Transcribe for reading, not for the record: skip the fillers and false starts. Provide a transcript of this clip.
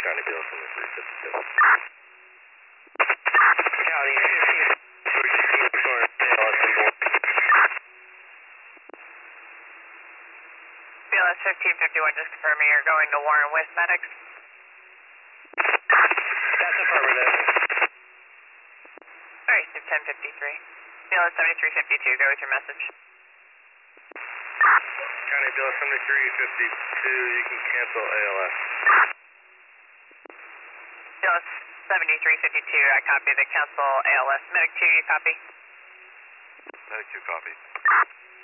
County Bill 7352. County 15 ALS and board. BLS 1551, just confirming you're going to Warren with medics. That's affirmative. Alright, 1053. BLS 7352, go with your message. County Bill 7352, you can cancel ALS. BLS 7352, I copy the cancel ALS. Medic 2, you copy? Medic 2 copy.